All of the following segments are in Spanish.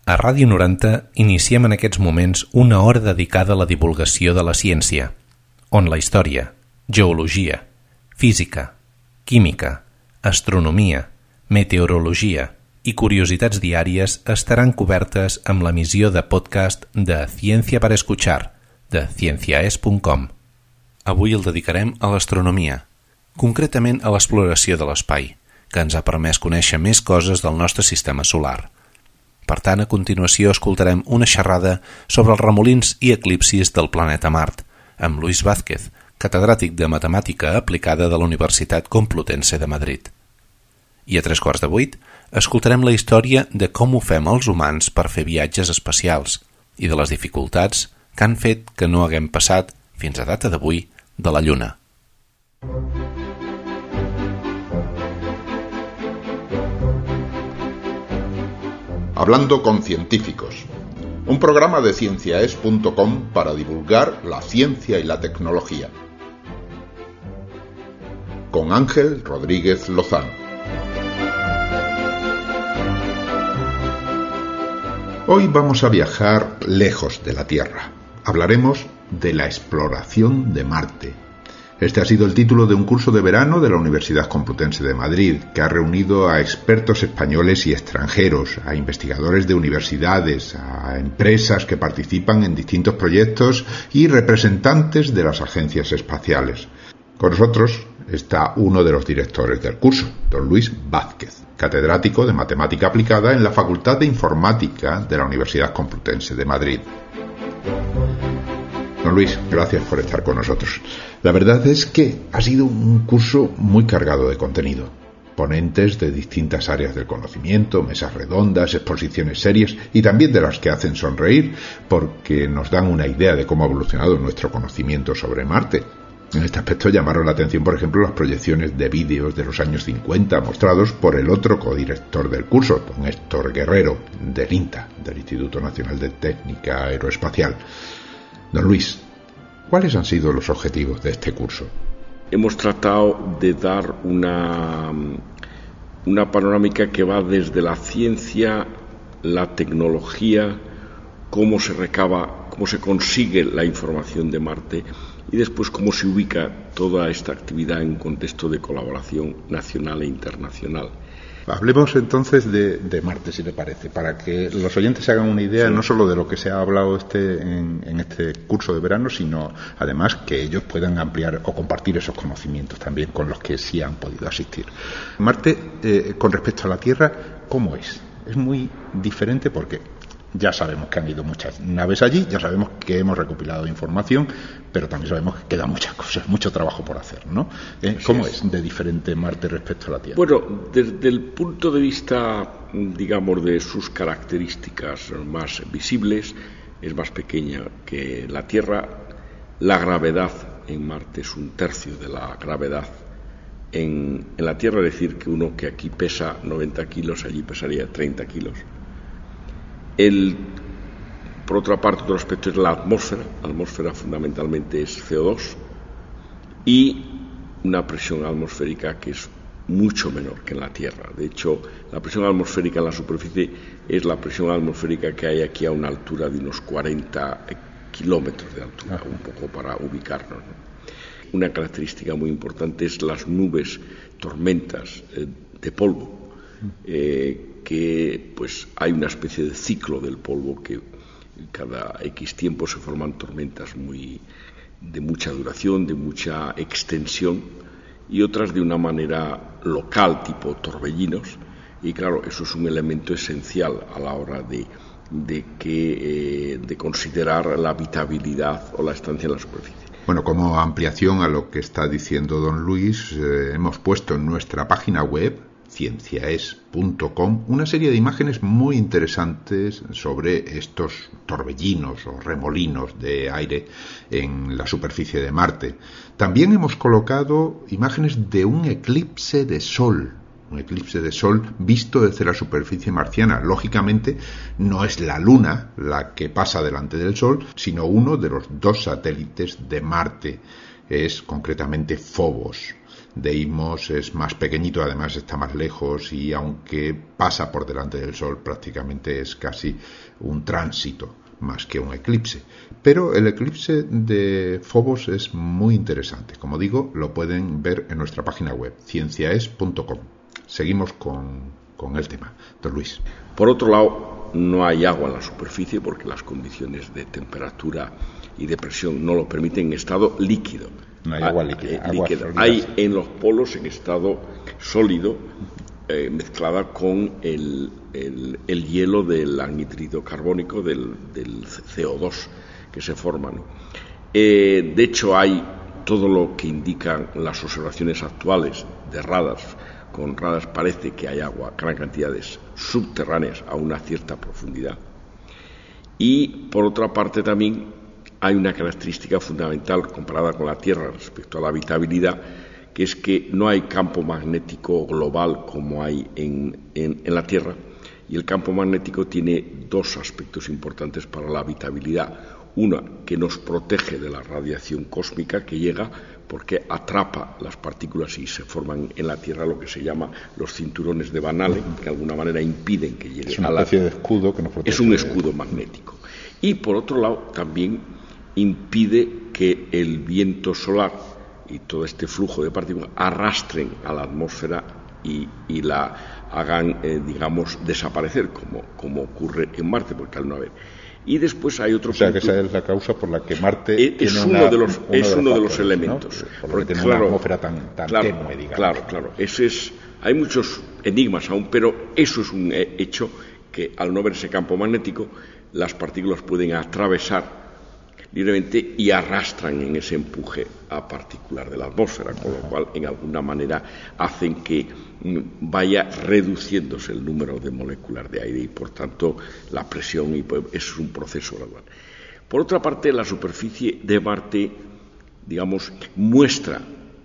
A Ràdio 90 iniciem en aquests moments una hora dedicada a la divulgació de la ciència, on la història, geologia, física, química, astronomia, meteorologia i curiositats diàries estaran cobertes amb l'emissió de podcast de Ciència para Escuchar, de cienciaes.com. Avui el dedicarem a l'astronomia, concretament a l'exploració de l'espai, que ens ha permès conèixer més coses del nostre sistema solar. Per tant, a continuació escoltarem una xerrada sobre els remolins i eclipsis del planeta Mart, amb Luis Vázquez, catedràtic de Matemàtica Aplicada de la Universitat Complutense de Madrid. I a 7:45 escoltarem la història de com ho fem els humans per fer viatges espacials i de les dificultats que han fet que no haguem passat, fins a data d'avui, de la Lluna. Hablando con científicos, un programa de cienciaes.com para divulgar la ciencia y la tecnología. Con Ángel Rodríguez Lozano. Hoy vamos a viajar lejos de la Tierra. Hablaremos de la exploración de Marte. Este ha sido el título de un curso de verano de la Universidad Complutense de Madrid, que ha reunido a expertos españoles y extranjeros, a investigadores de universidades, a empresas que participan en distintos proyectos y representantes de las agencias espaciales. Con nosotros está uno de los directores del curso, don Luis Vázquez, catedrático de Matemática Aplicada en la Facultad de Informática de la Universidad Complutense de Madrid. Don Luis, gracias por estar con nosotros. La verdad es que ha sido un curso muy cargado de contenido. Ponentes de distintas áreas del conocimiento, mesas redondas, exposiciones serias y también de las que hacen sonreír porque nos dan una idea de cómo ha evolucionado nuestro conocimiento sobre Marte. En este aspecto llamaron la atención, por ejemplo, las proyecciones de vídeos de los años 50 mostrados por el otro codirector del curso, don Héctor Guerrero, del INTA, del Instituto Nacional de Técnica Aeroespacial. Don Luis, ¿cuáles han sido los objetivos de este curso? Hemos tratado de dar una panorámica que va desde la ciencia, la tecnología, cómo se recaba, cómo se consigue la información de Marte y después cómo se ubica toda esta actividad en un contexto de colaboración nacional e internacional. Hablemos entonces de Marte, si le parece, para que los oyentes se hagan una idea, sí, no solo de lo que se ha hablado en este curso de verano, sino además que ellos puedan ampliar o compartir esos conocimientos también con los que sí han podido asistir. Marte, con respecto a la Tierra, ¿cómo es? Es muy diferente porque ya sabemos que han ido muchas naves allí, ya sabemos que hemos recopilado información, pero también sabemos que quedan muchas cosas, mucho trabajo por hacer, ¿no? ¿Cómo es de diferente Marte respecto a la Tierra? Bueno, desde el punto de vista, digamos, de sus características más visibles, es más pequeña que la Tierra. La gravedad en Marte es 1/3 de la gravedad en la Tierra, es decir, que uno que aquí pesa 90 kilos, allí pesaría 30 kilos. Por otra parte, otro aspecto es la atmósfera. La atmósfera fundamentalmente es CO2 y una presión atmosférica que es mucho menor que en la Tierra. De hecho, la presión atmosférica en la superficie es la presión atmosférica que hay aquí a una altura de unos 40 kilómetros de altura, un poco para ubicarnos, ¿no? Una característica muy importante es las nubes, tormentas de polvo. Que pues hay una especie de ciclo del polvo que cada X tiempo se forman tormentas de mucha duración, de mucha extensión y otras de una manera local, tipo torbellinos, y claro, eso es un elemento esencial a la hora de considerar la habitabilidad o la estancia en la superficie. Bueno, como ampliación a lo que está diciendo don Luis, hemos puesto en nuestra página web cienciaes.com una serie de imágenes muy interesantes sobre estos torbellinos o remolinos de aire en la superficie de Marte. También hemos colocado imágenes de un eclipse de sol visto desde la superficie marciana. Lógicamente no es la Luna la que pasa delante del Sol, sino uno de los 2 satélites de Marte, es concretamente Phobos. Deimos es más pequeñito, además está más lejos y aunque pasa por delante del Sol prácticamente es casi un tránsito más que un eclipse. Pero el eclipse de Phobos es muy interesante. Como digo, lo pueden ver en nuestra página web, cienciaes.com. Seguimos con el tema. Don Luis. Por otro lado, no hay agua en la superficie porque las condiciones de temperatura y de presión no lo permiten en estado líquido. No hay agua líquida. Hay en los polos en estado sólido, mezclada con el hielo del anhídrido carbónico, del CO2 que se forma, ¿no? De hecho, hay todo lo que indican las observaciones actuales de radars. Con radars parece que hay agua, gran cantidades subterráneas a una cierta profundidad. Y por otra parte también hay una característica fundamental comparada con la Tierra respecto a la habitabilidad, que es que no hay campo magnético global como hay en la Tierra, y el campo magnético tiene dos aspectos importantes para la habitabilidad. Una, que nos protege de la radiación cósmica que llega porque atrapa las partículas y se forman en la Tierra lo que se llama los cinturones de Van Allen, que de alguna manera impiden que llegue a la... Es una especie de escudo que nos protege. Es un escudo magnético. Y por otro lado también impide que el viento solar y todo este flujo de partículas arrastren a la atmósfera y la hagan, digamos, desaparecer, como ocurre en Marte, porque al no haber. Y después hay otro punto. Que esa es la causa por la que Marte es uno de los elementos, ¿no? Porque tiene una atmósfera tan tenue, digamos. Claro. Hay muchos enigmas aún, pero eso es un hecho que al no haber ese campo magnético, las partículas pueden atravesar libremente y arrastran en ese empuje a particular de la atmósfera, con lo cual en alguna manera hacen que vaya reduciéndose el número de moléculas de aire y por tanto la presión, y pues, eso es un proceso gradual. Por otra parte, la superficie de Marte, digamos, muestra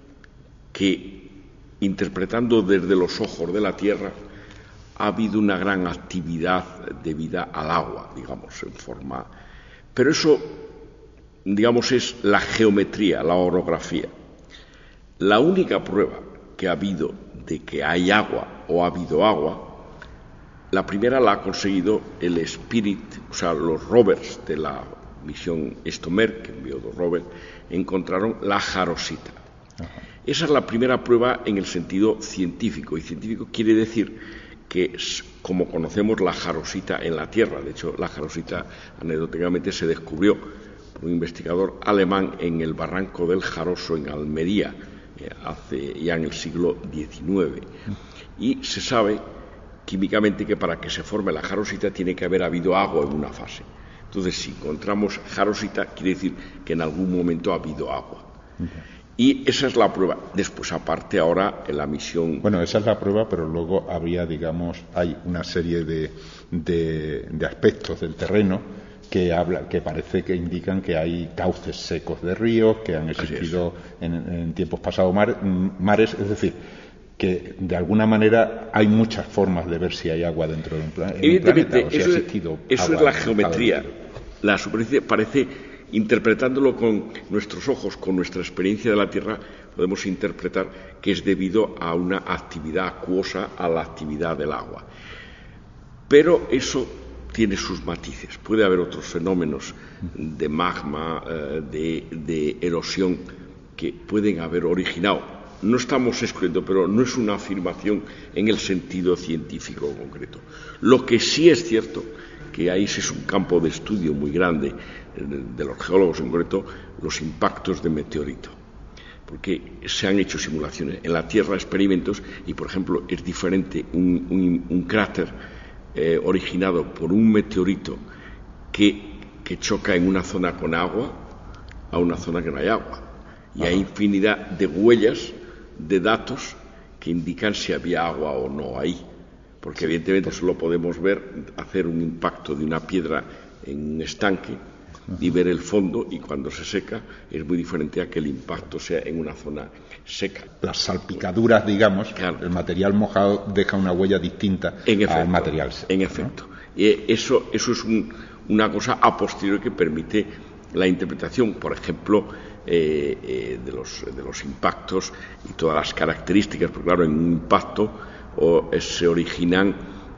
que, interpretando desde los ojos de la Tierra, ha habido una gran actividad debida al agua, digamos, en forma. Pero eso, digamos, es la geometría, la orografía. La única prueba que ha habido de que hay agua o ha habido agua, la primera la ha conseguido el Spirit, o sea, los rovers de la misión Stomer, que envió 2 rovers, encontraron la jarosita. Esa es la primera prueba en el sentido científico, y científico quiere decir que, como conocemos la jarosita en la Tierra, de hecho la jarosita anecdóticamente se descubrió por un investigador alemán en el barranco del Jaroso en Almería, hace ya en el siglo XIX, y se sabe químicamente que para que se forme la jarosita tiene que haber habido agua en una fase. Entonces, si encontramos jarosita, quiere decir que en algún momento ha habido agua. Y esa es la prueba. Después, aparte, ahora en la misión... Bueno, esa es la prueba, pero luego habría, digamos, hay una serie de aspectos del terreno que parece que indican que hay cauces secos de ríos, que han existido en tiempos pasados mares, es decir, que de alguna manera hay muchas formas de ver si hay agua dentro de un planeta. Evidentemente, eso es la geometría. La superficie parece, interpretándolo con nuestros ojos, con nuestra experiencia de la Tierra, podemos interpretar que es debido a una actividad acuosa, a la actividad del agua. Pero eso tiene sus matices. Puede haber otros fenómenos de magma, de erosión, que pueden haber originado. No estamos excluyendo, pero no es una afirmación en el sentido científico concreto. Lo que sí es cierto, que ahí es un campo de estudio muy grande de los geólogos en concreto, los impactos de meteorito. Porque se han hecho simulaciones en la Tierra, experimentos, y por ejemplo es diferente un cráter originado por un meteorito que choca en una zona con agua a una zona que no hay agua. Y hay infinidad de huellas, de datos que indican si había agua o no ahí. Porque evidentemente solo podemos hacer un impacto de una piedra en un estanque y ver el fondo, y cuando se seca es muy diferente a que el impacto sea en una zona seca. Las salpicaduras, digamos, claro. El material mojado deja una huella distinta al material seco. En efecto. ¿No? Y eso es una cosa a posteriori que permite la interpretación, por ejemplo, de los impactos y todas las características, porque claro, en un impacto se originan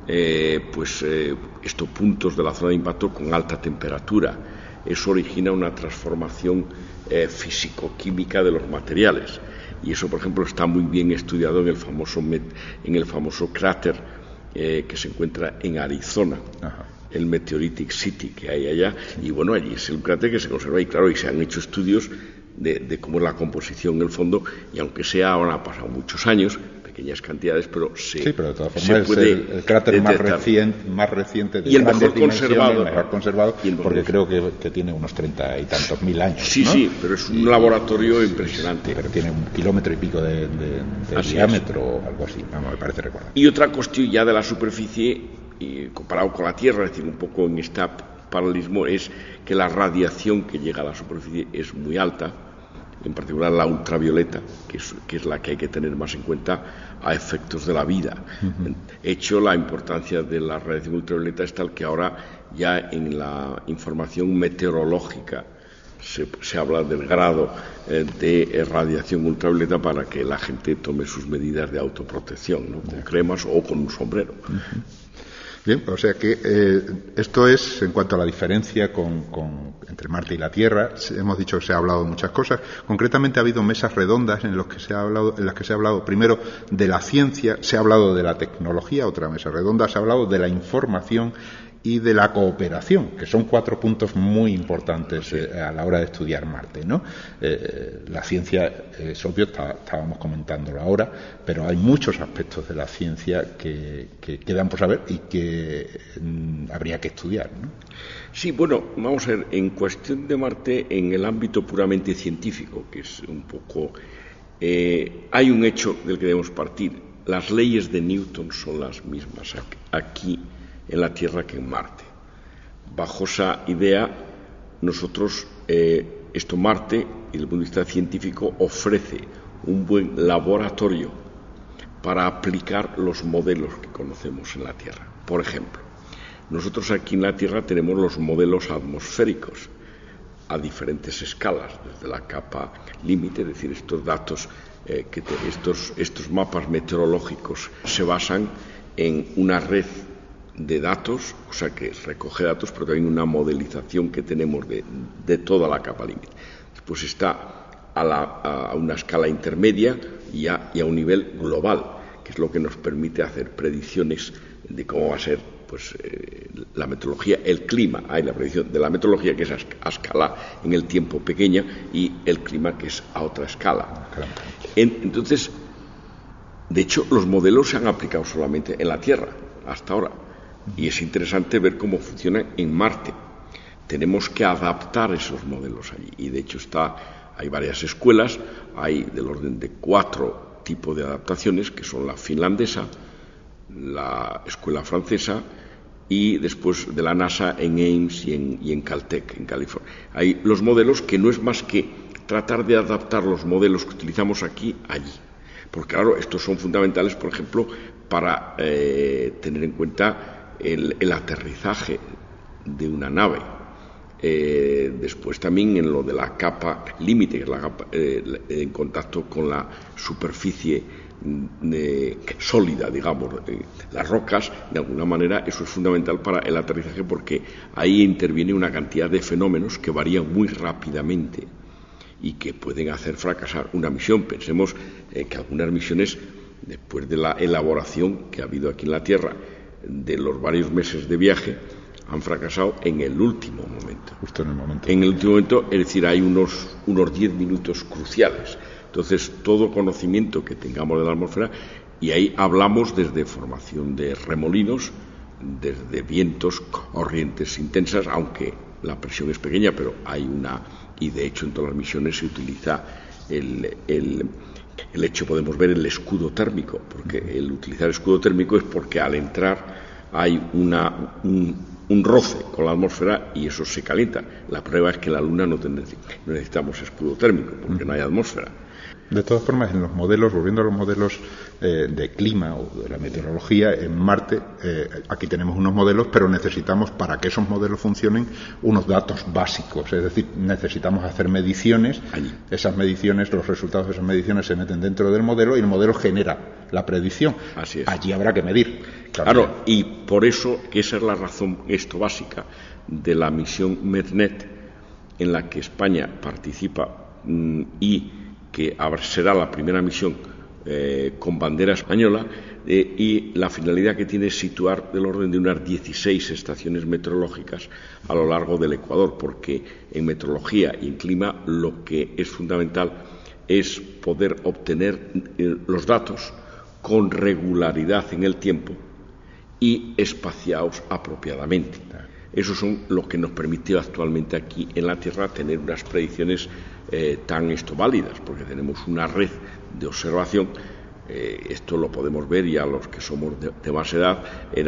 estos puntos de la zona de impacto con alta temperatura. Eso origina una transformación físico-química de los materiales, y eso, por ejemplo, está muy bien estudiado en el famoso cráter que se encuentra en Arizona. Ajá. El Meteoritic City que hay allá, y bueno, allí es un cráter que se conserva, y claro, y se han hecho estudios de cómo es la composición en el fondo, y aunque sea ahora han pasado muchos años, pequeñas cantidades, pero pero de todas formas es el cráter más reciente de y el grandes mejor conservado, porque creo que tiene unos 30 y tantos mil años. Sí, ¿no? Sí, pero es un laboratorio impresionante. Pero tiene 1,5 kilómetros de diámetro o algo así, me parece recordar. Y otra cuestión ya de la superficie, y comparado con la Tierra, es decir, un poco en este paralelismo, es que la radiación que llega a la superficie es muy alta, en particular la ultravioleta, que es la que hay que tener más en cuenta a efectos de la vida. Hecho, la importancia de la radiación ultravioleta es tal que ahora ya en la información meteorológica se habla del grado de radiación ultravioleta para que la gente tome sus medidas de autoprotección, ¿no? Con cremas o con un sombrero. Bien, o sea que esto es en cuanto a la diferencia entre Marte y la Tierra. Hemos dicho que se ha hablado de muchas cosas. Concretamente ha habido mesas redondas en las que se ha hablado primero de la ciencia, se ha hablado de la tecnología, otra mesa redonda, se ha hablado de la información y de la cooperación, que son 4 puntos muy importantes a la hora de estudiar Marte, ¿no? La ciencia, es obvio, estábamos comentándolo ahora, pero hay muchos aspectos de la ciencia que quedan por saber y que habría que estudiar, ¿no? Sí, bueno, vamos a ver, en cuestión de Marte, en el ámbito puramente científico, que es un poco... hay un hecho del que debemos partir. Las leyes de Newton son las mismas aquí en la Tierra que en Marte. Bajo esa idea, nosotros, Marte, desde el punto de vista científico, ofrece un buen laboratorio para aplicar los modelos que conocemos en la Tierra. Por ejemplo, nosotros aquí en la Tierra tenemos los modelos atmosféricos a diferentes escalas, desde la capa límite, es decir, estos datos, estos mapas meteorológicos se basan en una red de datos, o sea que recoge datos, pero también una modelización que tenemos de toda la capa límite. Después está a una escala intermedia y a un nivel global, que es lo que nos permite hacer predicciones de cómo va a ser la meteorología, el clima. Hay la predicción de la meteorología, que es a escala en el tiempo pequeña, y el clima, que es a otra escala. Entonces, de hecho, los modelos se han aplicado solamente en la Tierra hasta ahora. Y es interesante ver cómo funciona en Marte. Tenemos que adaptar esos modelos allí. Y de hecho hay varias escuelas, hay del orden de 4 tipos de adaptaciones, que son la finlandesa, la escuela francesa y después de la NASA en Ames y en Caltech, en California. Hay los modelos que no es más que tratar de adaptar los modelos que utilizamos aquí allí. Porque claro, estos son fundamentales, por ejemplo, para tener en cuenta el aterrizaje de una nave. Después también en lo de la capa límite, que es la capa en contacto con la superficie sólida, digamos, las rocas. De alguna manera eso es fundamental para el aterrizaje, porque ahí interviene una cantidad de fenómenos que varían muy rápidamente y que pueden hacer fracasar una misión. Pensemos que algunas misiones, después de la elaboración que ha habido aquí en la Tierra, de los varios meses de viaje, han fracasado en el último momento. Justo en el momento. En el último momento, es decir, hay unos 10 minutos cruciales. Entonces, todo conocimiento que tengamos de la atmósfera, y ahí hablamos desde formación de remolinos, desde vientos, corrientes intensas, aunque la presión es pequeña, pero hay una, y de hecho en todas las misiones se utiliza el hecho, podemos ver el escudo térmico, porque el utilizar escudo térmico es porque al entrar hay un roce con la atmósfera y eso se calienta. La prueba es que en la Luna no necesitamos escudo térmico, porque no hay atmósfera. De todas formas, en los modelos, volviendo a los modelos de clima o de la meteorología, en Marte, aquí tenemos unos modelos, pero necesitamos, para que esos modelos funcionen, unos datos básicos. Es decir, necesitamos hacer mediciones. Allí. Esas mediciones, los resultados de esas mediciones se meten dentro del modelo y el modelo genera la predicción. Así es. Allí habrá que medir. Claro, y por eso, que esa es la razón básica de la misión MEDNET, en la que España participa y que será la primera misión con bandera española, y la finalidad que tiene es situar del orden de unas 16 estaciones meteorológicas a lo largo del Ecuador, porque en meteorología y en clima lo que es fundamental es poder obtener los datos con regularidad en el tiempo y espaciados apropiadamente. Eso son lo que nos permite actualmente aquí en la Tierra tener unas predicciones tan válidas, porque tenemos una red de observación. Esto lo podemos ver ya los que somos de más edad.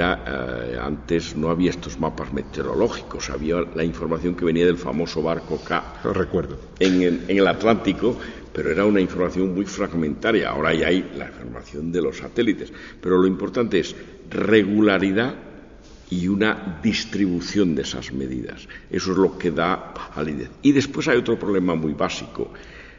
Antes no había estos mapas meteorológicos, había la información que venía del famoso barco K. Lo recuerdo. En el Atlántico, pero era una información muy fragmentaria. Ahora ya hay la información de los satélites, pero lo importante es regularidad y una distribución de esas medidas. Eso es lo que da validez. Y después hay otro problema muy básico,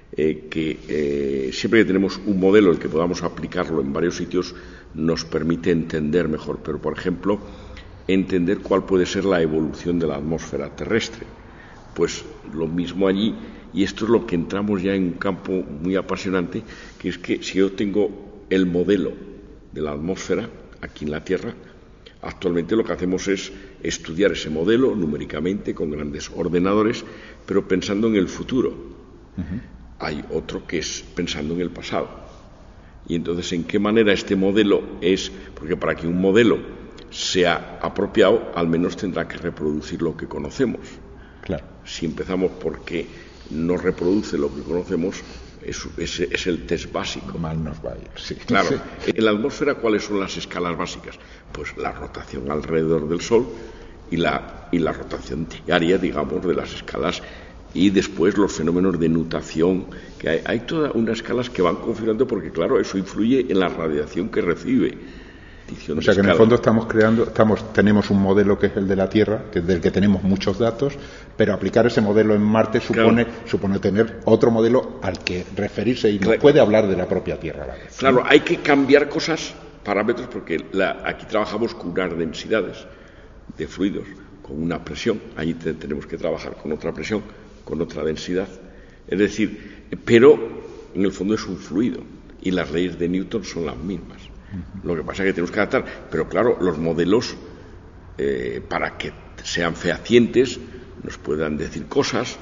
que siempre que tenemos un modelo el que podamos aplicarlo en varios sitios nos permite entender mejor, pero por ejemplo entender cuál puede ser la evolución de la atmósfera terrestre. Pues lo mismo allí, y esto es lo que entramos ya en un campo muy apasionante, que es que si yo tengo el modelo de la atmósfera aquí en la Tierra, actualmente lo que hacemos es estudiar ese modelo numéricamente con grandes ordenadores, pero pensando en el futuro. Hay otro que es pensando en el pasado. Y entonces, ¿en qué manera este modelo es? Porque para que un modelo sea apropiado, al menos tendrá que reproducir lo que conocemos. Claro. Si empezamos porque no reproduce lo que conocemos, es el test básico. Mal nos va a ir, sí. Claro. Sí. En la atmósfera, ¿cuáles son las escalas básicas? Pues la rotación alrededor del Sol y la rotación diaria, digamos, de las escalas, y después los fenómenos de nutación, que hay todas unas escalas que van configurando, porque claro, eso influye en la radiación que recibe. O sea que en el fondo tenemos un modelo que es el de la Tierra, que es del que tenemos muchos datos, pero aplicar ese modelo en Marte supone tener otro modelo al que referirse y nos puede hablar de la propia Tierra a la vez. Claro, hay que cambiar parámetros, porque aquí trabajamos con unas densidades de fluidos, con una presión, allí tenemos que trabajar con otra presión, con otra densidad, es decir, pero en el fondo es un fluido y las leyes de Newton son las mismas. Lo que pasa es que tenemos que adaptar, pero claro, los modelos, para que sean fehacientes, nos puedan decir cosas,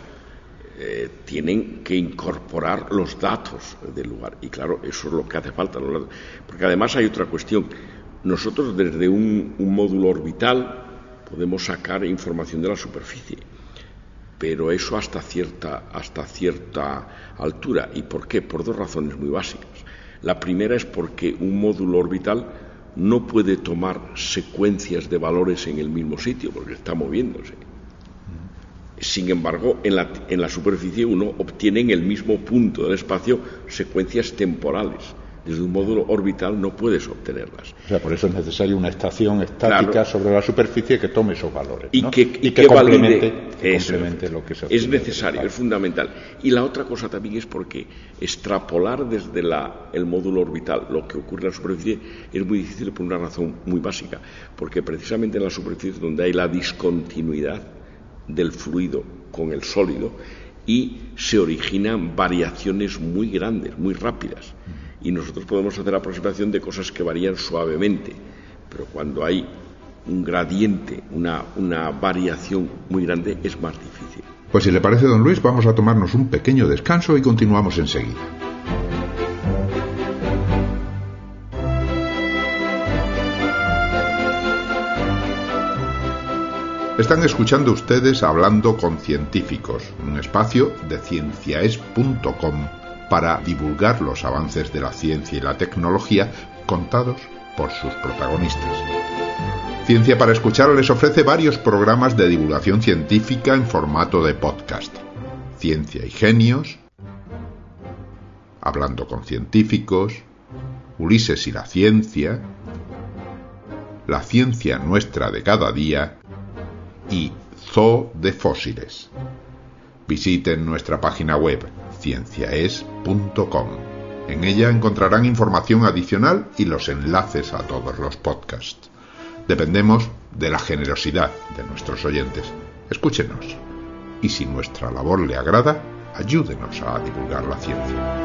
tienen que incorporar los datos del lugar, y claro, eso es lo que hace falta, porque además hay otra cuestión. Nosotros desde un módulo orbital podemos sacar información de la superficie, pero eso hasta cierta altura. ¿Y por qué? Por dos razones muy básicas. La primera es porque un módulo orbital no puede tomar secuencias de valores en el mismo sitio, porque está moviéndose. Sin embargo, en la superficie uno obtiene en el mismo punto del espacio secuencias temporales. Desde un módulo orbital no puedes obtenerlas. O sea, por eso es necesaria una estación estática sobre la superficie que tome esos valores, ¿no? y que complemente lo que se obtiene. Es necesario, es fundamental. Y la otra cosa también es porque extrapolar desde el módulo orbital lo que ocurre en la superficie es muy difícil por una razón muy básica, porque precisamente en la superficie es donde hay la discontinuidad del fluido con el sólido y se originan variaciones muy grandes, muy rápidas. Y nosotros podemos hacer aproximación de cosas que varían suavemente, pero cuando hay un gradiente, una variación muy grande, es más difícil. Pues si le parece, don Luis, vamos a tomarnos un pequeño descanso y continuamos enseguida. Están escuchando ustedes Hablando con Científicos, un espacio de cienciaes.com para divulgar los avances de la ciencia y la tecnología contados por sus protagonistas. Ciencia para Escuchar les ofrece varios programas de divulgación científica en formato de podcast. Ciencia y Genios, Hablando con científicos, Ulises y la ciencia nuestra de cada día y Zoo de fósiles. Visiten nuestra página web cienciaes.com. En ella encontrarán información adicional y los enlaces a todos los podcasts. Dependemos de la generosidad de nuestros oyentes. Escúchenos. Y si nuestra labor le agrada, ayúdenos a divulgar la ciencia.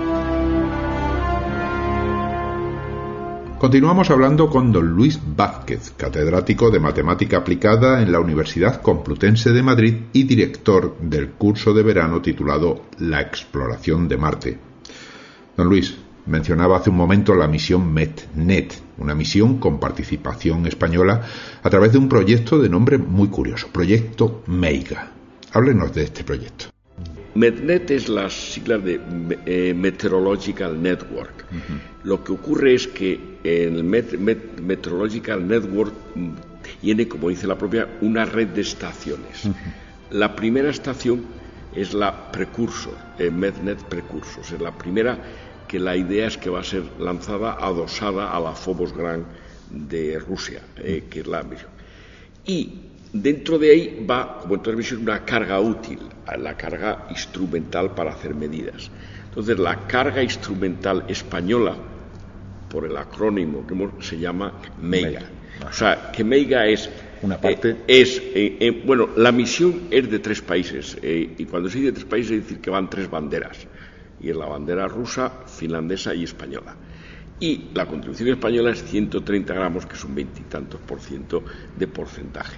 Continuamos hablando con don Luis Vázquez, catedrático de Matemática Aplicada en la Universidad Complutense de Madrid y director del curso de verano titulado La exploración de Marte. Don Luis, mencionaba hace un momento la misión METNET, una misión con participación española a través de un proyecto de nombre muy curioso, Proyecto MEIGA. Háblenos de este proyecto. METNET es las siglas de Meteorological Network. Lo que ocurre es que el Meteorological Network tiene, como dice la propia, una red de estaciones. La primera estación es la Precursor, METNET Precursor. Es la primera que la idea es que va a ser lanzada, adosada a la Phobos Gran de Rusia, que es la misión. Y dentro de ahí va, como en todas las misiones, una carga útil, la carga instrumental para hacer medidas. Entonces, la carga instrumental española, por el acrónimo que se llama MEIGA. O sea, que MEIGA es una parte. Bueno, la misión es de 3 países, y cuando se dice 3 países es decir que van 3 banderas, y es la bandera rusa, finlandesa y española. Y la contribución española es 130 gramos, que es un 20 y tantos % de porcentaje.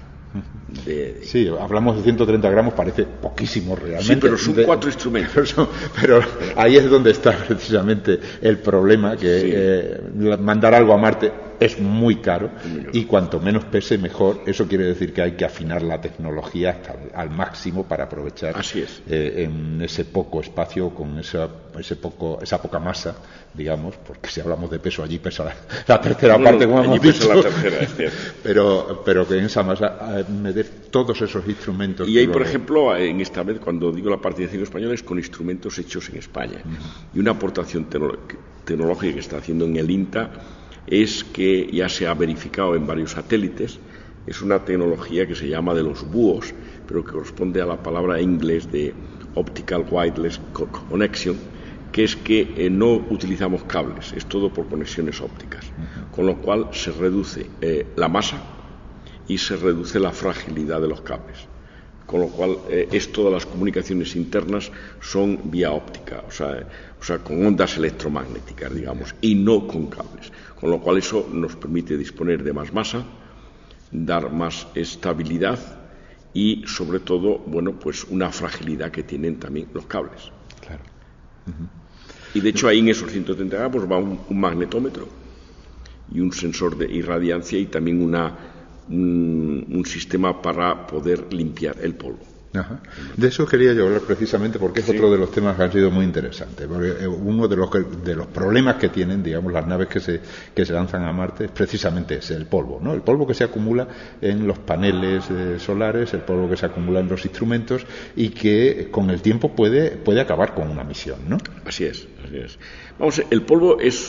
Sí, hablamos de 130 gramos, parece poquísimo realmente. Sí, pero son 4 instrumentos. Pero ahí es donde está precisamente el problema, que mandar algo a Marte es muy caro y cuanto menos pese mejor. Eso quiere decir que hay que afinar la tecnología hasta al máximo para aprovechar en ese poco espacio, con esa poca masa, digamos, porque si hablamos de peso, allí pesa la tercera parte, como hemos dicho. La tercera, pero que en esa masa meter todos esos instrumentos. Y hay, por ejemplo, en esta vez, cuando digo la participación española, es con instrumentos hechos en España. Y una aportación tecnológica que está haciendo en el INTA es que ya se ha verificado en varios satélites. Es una tecnología que se llama de los búhos, pero que corresponde a la palabra en inglés de Optical Wireless Connection, que es que no utilizamos cables, es todo por conexiones ópticas, con lo cual se reduce la masa y se reduce la fragilidad de los cables, con lo cual todas las comunicaciones internas son vía óptica, o sea, con ondas electromagnéticas, digamos, y no con cables, con lo cual eso nos permite disponer de más masa, dar más estabilidad y, sobre todo, bueno, pues una fragilidad que tienen también los cables. Claro. Y de hecho ahí en esos 130 gramos va un magnetómetro y un sensor de irradiancia y también un sistema para poder limpiar el polvo. Ajá. De eso quería yo hablar precisamente porque es otro de los temas que han sido muy interesantes. Porque uno de los problemas que tienen, digamos, las naves que se lanzan a Marte es precisamente ese, el polvo, ¿no? El polvo que se acumula en los paneles solares, el polvo que se acumula en los instrumentos y que con el tiempo puede acabar con una misión, ¿no? Así es. Vamos, el polvo es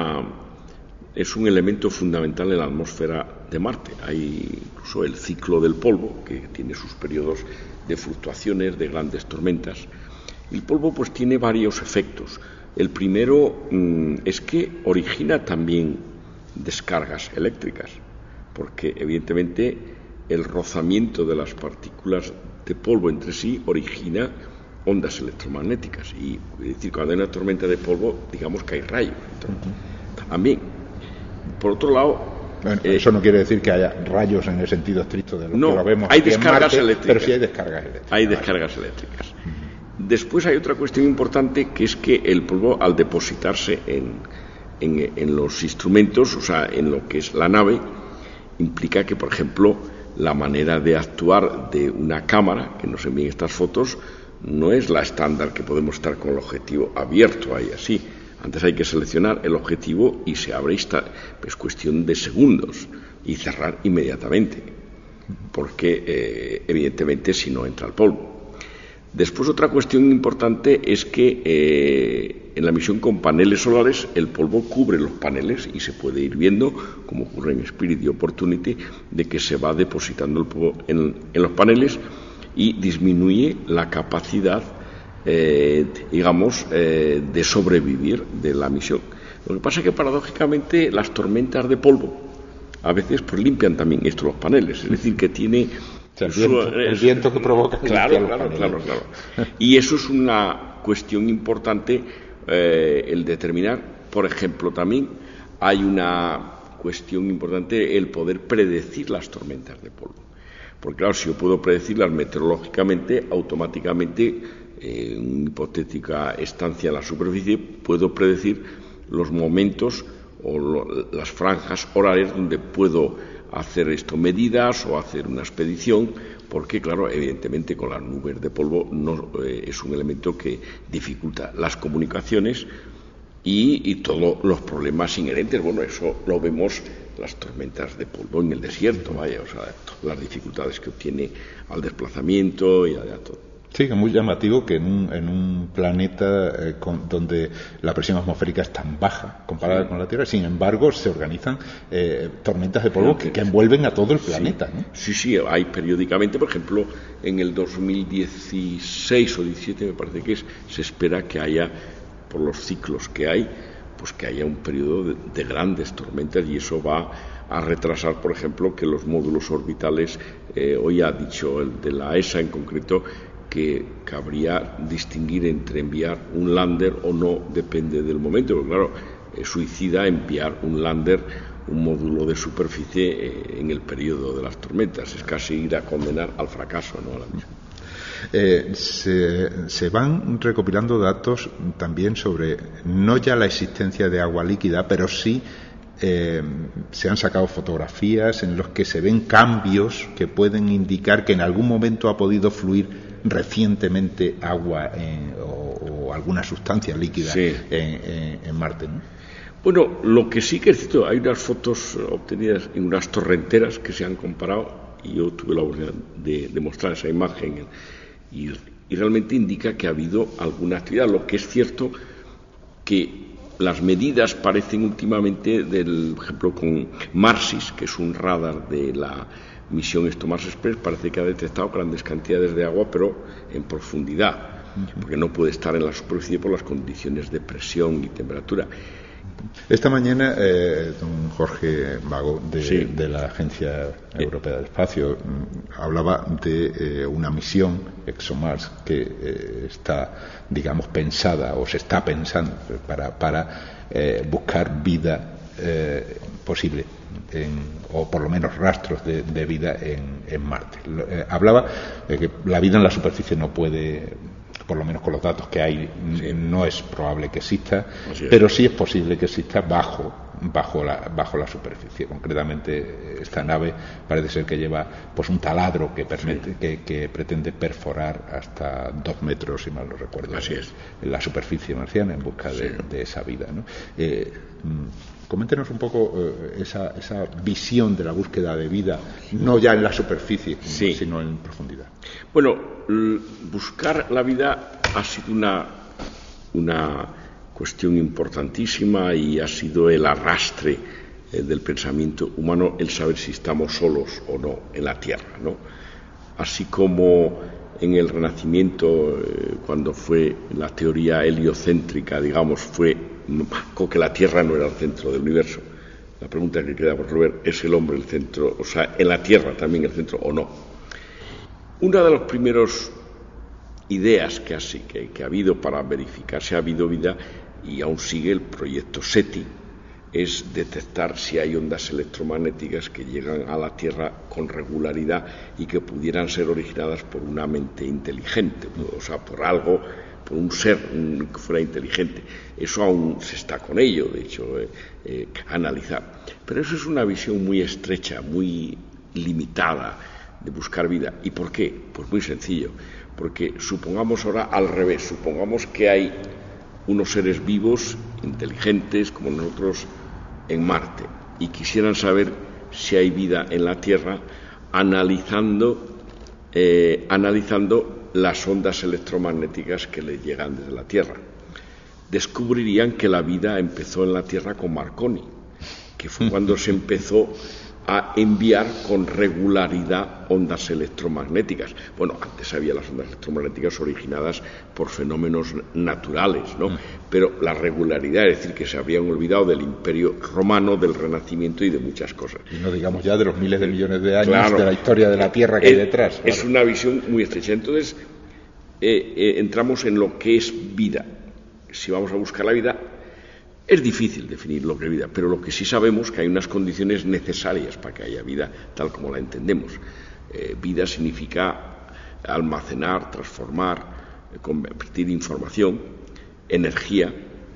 un elemento fundamental en la atmósfera de Marte. Hay incluso el ciclo del polvo, que tiene sus periodos de fluctuaciones, de grandes tormentas. El polvo pues tiene varios efectos. El primero es que origina también descargas eléctricas, porque evidentemente el rozamiento de las partículas de polvo entre sí origina ondas electromagnéticas. Y es decir, cuando hay una tormenta de polvo, digamos que hay rayos. También. Por otro lado, bueno, eso no quiere decir que haya rayos en el sentido estricto de lo que lo vemos hay aquí descargas en Marte, eléctricas. pero sí hay descargas eléctricas. Hay descargas eléctricas. Después hay otra cuestión importante, que es que el polvo, al depositarse en los instrumentos, o sea, en lo que es la nave, implica que, por ejemplo, la manera de actuar de una cámara que nos envíe estas fotos no es la estándar, que podemos estar con el objetivo abierto ahí así. Antes hay que seleccionar el objetivo y se abre, es cuestión de segundos, y cerrar inmediatamente, porque evidentemente si no entra el polvo. Después, otra cuestión importante es que en la misión con paneles solares el polvo cubre los paneles y se puede ir viendo, como ocurre en Spirit y Opportunity, de que se va depositando el polvo en los paneles y disminuye la capacidad, de sobrevivir de la misión. Lo que pasa es que paradójicamente las tormentas de polvo a veces pues limpian también esto los paneles, es decir, que tiene... O sea, el viento que provoca... Claro. Y eso es una cuestión importante, el determinar, por ejemplo, también hay una cuestión importante el poder predecir las tormentas de polvo. Porque claro, si yo puedo predecirlas meteorológicamente, automáticamente, en una hipotética estancia en la superficie, puedo predecir los momentos o las franjas horarias donde puedo hacer medidas o hacer una expedición, porque claro, evidentemente con las nubes de polvo no, es un elemento que dificulta las comunicaciones y todos los problemas inherentes. Bueno, eso lo vemos las tormentas de polvo en el desierto, vaya, o sea, todas las dificultades que obtiene al desplazamiento y a todo. Sí, es muy llamativo que en un planeta donde la presión atmosférica es tan baja comparada con la Tierra, sin embargo, se organizan tormentas de polvo que envuelven a todo el planeta, ¿no? Sí, hay periódicamente, por ejemplo, en el 2016 o 17 me parece que se espera que haya, por los ciclos que hay, pues que haya un periodo de grandes tormentas, y eso va a retrasar, por ejemplo, que los módulos orbitales, hoy ha dicho el de la ESA en concreto, que cabría distinguir entre enviar un lander o no, depende del momento, porque claro, es suicida enviar un lander, un módulo de superficie en el periodo de las tormentas, es casi ir a condenar al fracaso, ¿no? A la misión. Se van recopilando datos también sobre no ya la existencia de agua líquida, pero sí se han sacado fotografías en los que se ven cambios que pueden indicar que en algún momento ha podido fluir recientemente agua o alguna sustancia líquida en Marte, ¿no? Bueno, lo que sí que es cierto, hay unas fotos obtenidas en unas torrenteras que se han comparado, y yo tuve la oportunidad de mostrar esa imagen, y realmente indica que ha habido alguna actividad. Lo que es cierto que las medidas parecen últimamente, por ejemplo, con Marsis, que es un radar de la misión Mars Express, parece que ha detectado grandes cantidades de agua, pero en profundidad, porque no puede estar en la superficie por las condiciones de presión y temperatura. Esta mañana, don Jorge Vago, de la Agencia Europea del Espacio, hablaba de una misión ExoMars que está, digamos, pensada o se está pensando para buscar vida posible, o por lo menos rastros de vida en Marte. Hablaba de que la vida en la superficie no puede, por lo menos con los datos que hay, no es probable que exista, pero sí es posible que exista bajo la superficie. Concretamente, esta nave parece ser que lleva pues un taladro que pretende perforar hasta 2 metros, si mal no recuerdo, en la superficie marciana en busca de esa vida, ¿no? Coméntenos un poco esa visión de la búsqueda de vida, no ya en la superficie, sino en profundidad. Bueno, buscar la vida ha sido una cuestión importantísima, y ha sido el arrastre del pensamiento humano el saber si estamos solos o no en la Tierra, ¿no? Así como en el Renacimiento, cuando fue la teoría heliocéntrica, digamos, fue que la Tierra no era el centro del universo. La pregunta que queda por resolver, ¿es el hombre el centro? O sea, ¿en la Tierra también el centro o no? Una de las primeras ideas que ha habido para verificar si ha habido vida, y aún sigue el proyecto SETI, es detectar si hay ondas electromagnéticas que llegan a la Tierra con regularidad y que pudieran ser originadas por una mente inteligente, o sea, por algo, por un ser que fuera inteligente. Eso aún se está con ello, de hecho, analizar. Pero eso es una visión muy estrecha, muy limitada de buscar vida. ¿Y por qué? Pues muy sencillo, porque supongamos ahora al revés, supongamos que hay unos seres vivos, inteligentes como nosotros, en Marte, y quisieran saber si hay vida en la Tierra, analizando las ondas electromagnéticas que le llegan desde la Tierra. Descubrirían que la vida empezó en la Tierra con Marconi, que fue cuando se empezó a enviar con regularidad ondas electromagnéticas. Bueno, antes había las ondas electromagnéticas originadas por fenómenos naturales, ¿no? Pero la regularidad, es decir, que se habían olvidado del Imperio Romano, del Renacimiento y de muchas cosas. Y no digamos ya de los miles de millones de años de la historia de la Tierra que hay detrás. Es una visión muy estrecha. Entonces, entramos en lo que es vida. Si vamos a buscar la vida, es difícil definir lo que es vida, pero lo que sí sabemos es que hay unas condiciones necesarias para que haya vida tal como la entendemos. Vida significa almacenar, transformar, convertir información, energía,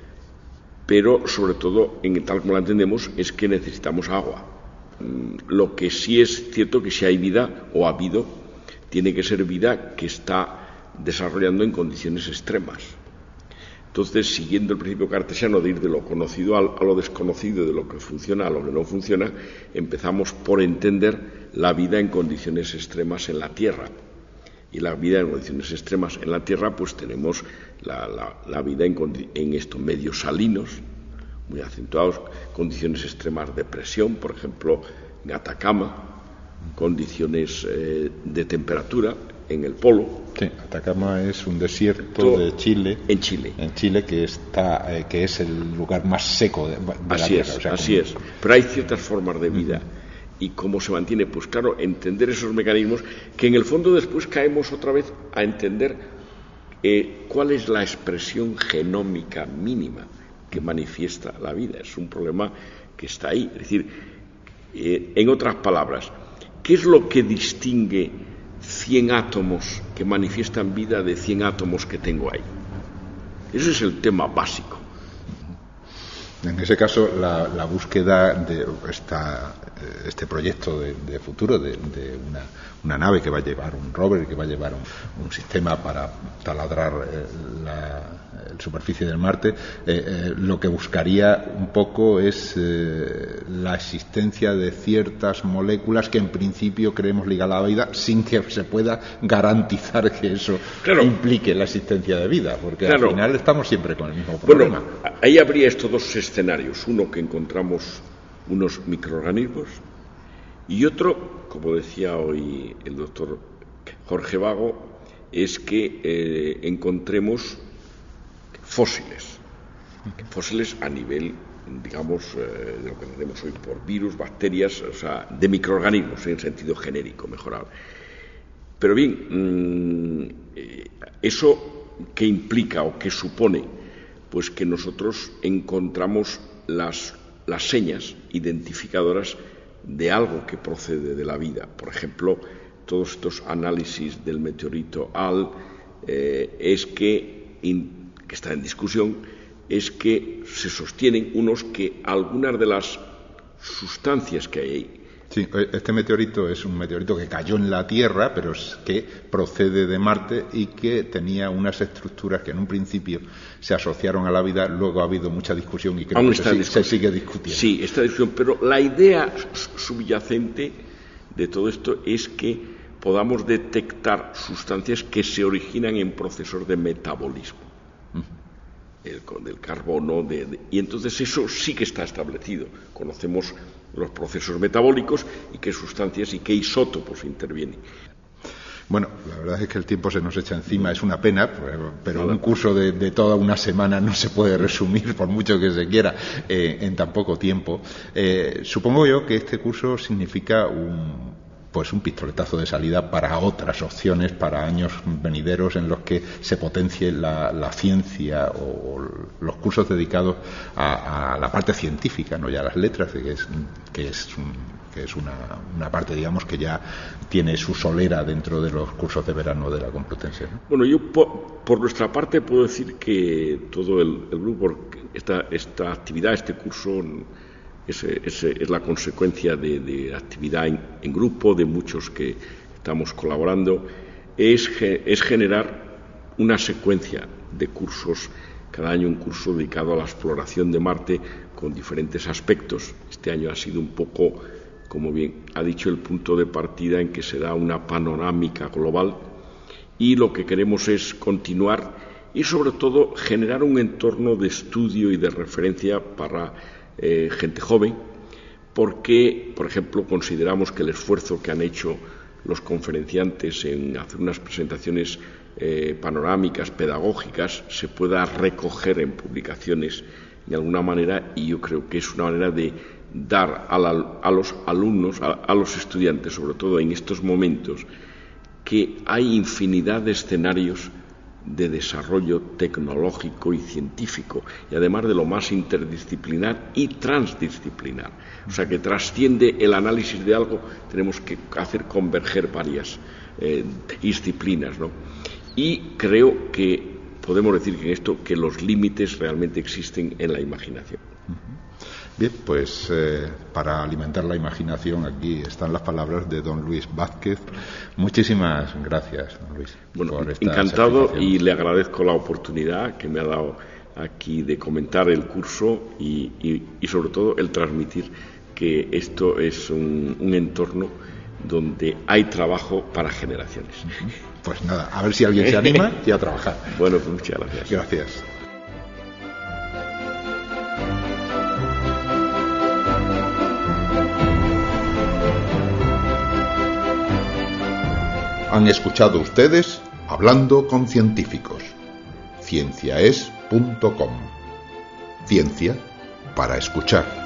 pero sobre todo, tal como la entendemos, es que necesitamos agua. Lo que sí es cierto que si hay vida o ha habido, tiene que ser vida que está desarrollando en condiciones extremas. Entonces, siguiendo el principio cartesiano de ir de lo conocido a lo desconocido, de lo que funciona a lo que no funciona, empezamos por entender la vida en condiciones extremas en la Tierra. Y la vida en condiciones extremas en la Tierra, pues tenemos la vida en estos medios salinos, muy acentuados, condiciones extremas de presión, por ejemplo, en Atacama, condiciones de temperatura en el polo. Sí, Atacama es un desierto de Chile. En Chile. En Chile, que es el lugar más seco de la Tierra. Así es. Pero hay ciertas formas de vida. ¿Y cómo se mantiene? Pues claro, entender esos mecanismos, que en el fondo después caemos otra vez a entender cuál es la expresión genómica mínima que manifiesta la vida. Es un problema que está ahí. Es decir, en otras palabras, ¿qué es lo que distingue 100 átomos que manifiestan vida de 100 átomos que tengo ahí? Ese es el tema básico. En ese caso, la búsqueda de este proyecto de futuro, de una nave que va a llevar un rover, que va a llevar un sistema para taladrar la superficie del Marte, lo que buscaría un poco es la existencia de ciertas moléculas que en principio creemos ligadas a la vida, sin que se pueda garantizar que eso implique la existencia de vida, porque al final estamos siempre con el mismo problema. Bueno, ahí habría estos dos escenarios: uno, que encontramos unos microorganismos, y otro, como decía hoy el doctor Jorge Vago, es que encontremos fósiles a nivel, digamos, de lo que tenemos hoy por virus, bacterias, o sea, de microorganismos en sentido genérico, mejorable. Pero bien, ¿eso qué implica o qué supone? Pues que nosotros encontramos las señas identificadoras de algo que procede de la vida. Por ejemplo, todos estos análisis del meteorito AL es que está en discusión, es que se sostienen unos que algunas de las sustancias que hay ahí. Sí, este meteorito es un meteorito que cayó en la Tierra, pero que procede de Marte y que tenía unas estructuras que en un principio se asociaron a la vida. Luego ha habido mucha discusión y creo que se sigue discutiendo. Sí, esta discusión, pero la idea subyacente de todo esto es que podamos detectar sustancias que se originan en procesos de metabolismo. Del carbono, y entonces eso sí que está establecido. Conocemos los procesos metabólicos y qué sustancias y qué isótopos intervienen. Bueno, la verdad es que el tiempo se nos echa encima, es una pena, pero un curso de toda una semana no se puede resumir, por mucho que se quiera, en tan poco tiempo. Supongo yo que este curso significa un pistoletazo de salida para otras opciones, para años venideros en los que se potencie la ciencia o los cursos dedicados a la parte científica, no ya a las letras, que es una parte, digamos, que ya tiene su solera dentro de los cursos de verano de la Complutense, ¿no? Bueno, yo por nuestra parte puedo decir que todo el grupo, esta actividad, este curso, es la consecuencia de actividad en grupo, de muchos que estamos colaborando, es generar una secuencia de cursos, cada año un curso dedicado a la exploración de Marte con diferentes aspectos. Este año ha sido un poco, como bien ha dicho, el punto de partida en que se da una panorámica global y lo que queremos es continuar y sobre todo generar un entorno de estudio y de referencia para gente joven, porque, por ejemplo, consideramos que el esfuerzo que han hecho los conferenciantes en hacer unas presentaciones panorámicas, pedagógicas, se pueda recoger en publicaciones de alguna manera, y yo creo que es una manera de dar a los alumnos, a los estudiantes, sobre todo en estos momentos, que hay infinidad de escenarios de desarrollo tecnológico y científico, y además de lo más interdisciplinar y transdisciplinar. O sea, que trasciende el análisis de algo, tenemos que hacer converger varias disciplinas, ¿no? Y creo que podemos decir que en esto que los límites realmente existen en la imaginación. Bien, pues para alimentar la imaginación aquí están las palabras de don Luis Vázquez. Muchísimas gracias, don Luis. Bueno, encantado, y le agradezco la oportunidad que me ha dado aquí de comentar el curso y sobre todo el transmitir que esto es un entorno donde hay trabajo para generaciones. Pues nada, a ver si alguien se anima y a trabajar. Bueno, pues muchas gracias. Gracias. Han escuchado ustedes Hablando con Científicos. Cienciaes.com. Ciencia para escuchar.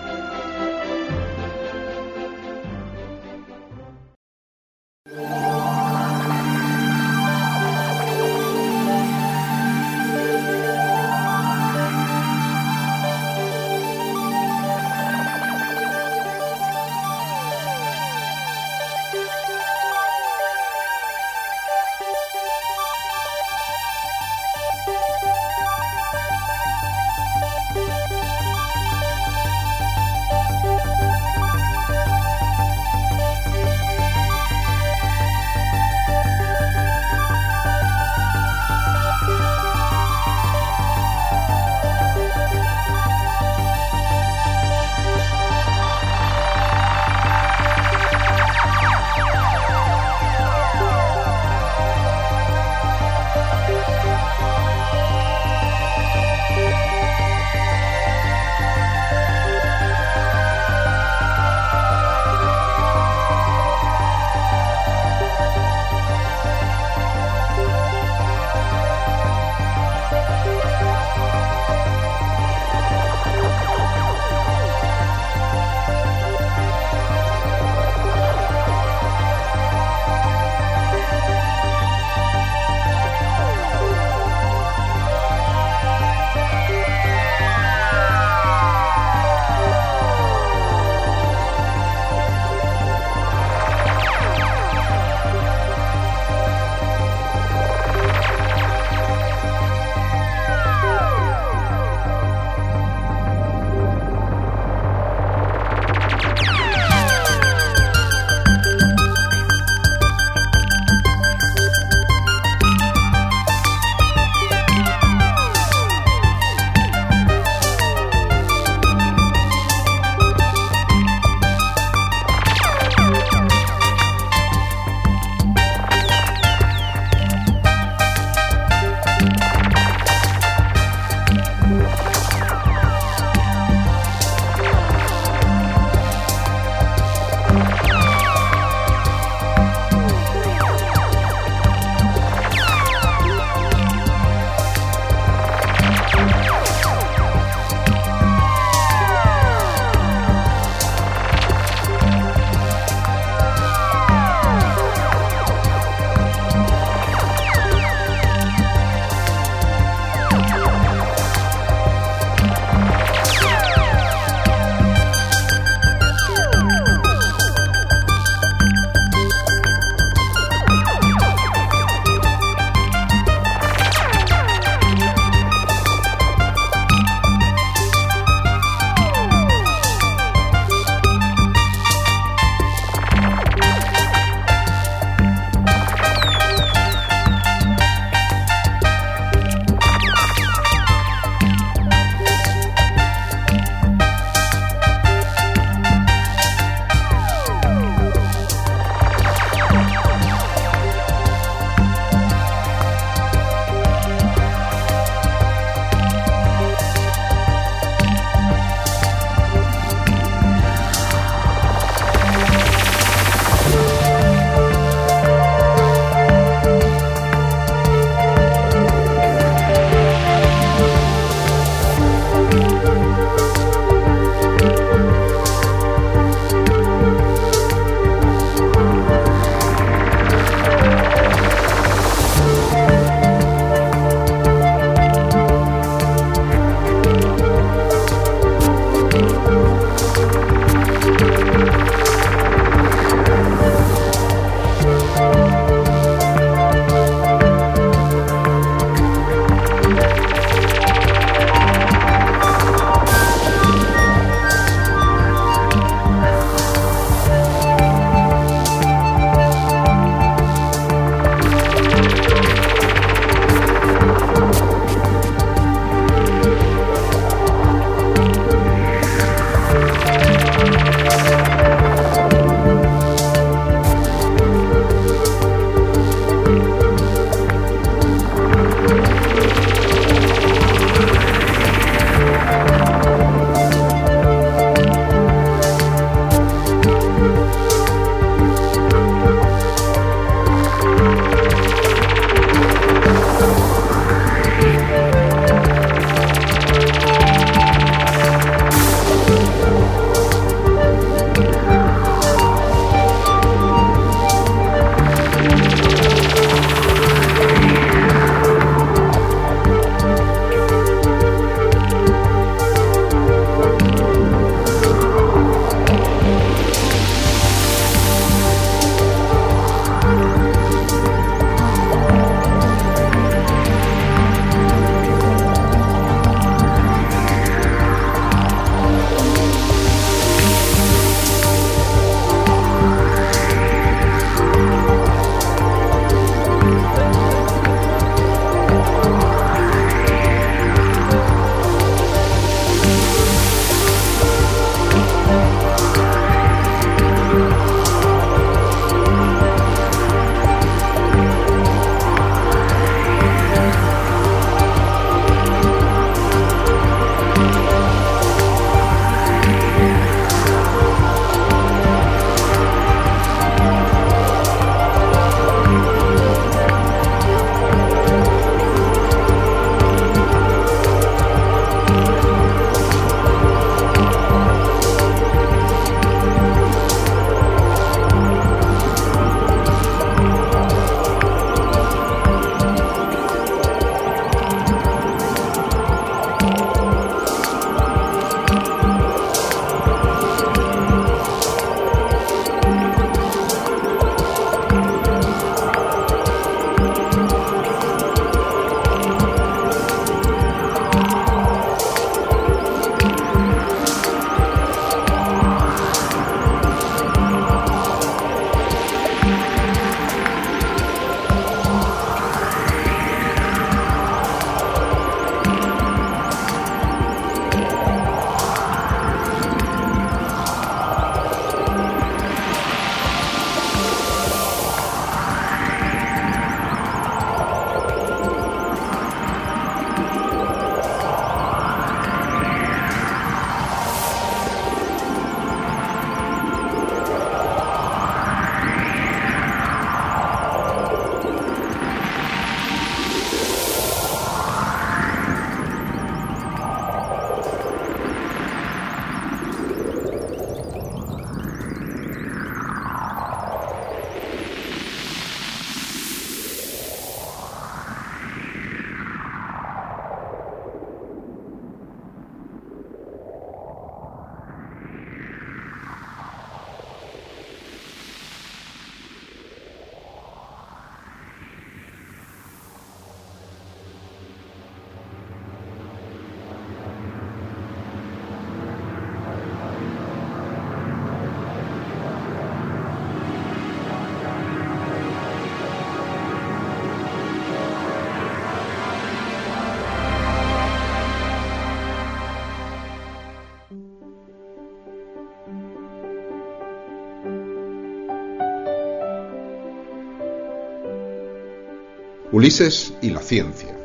Ulises y la ciencia.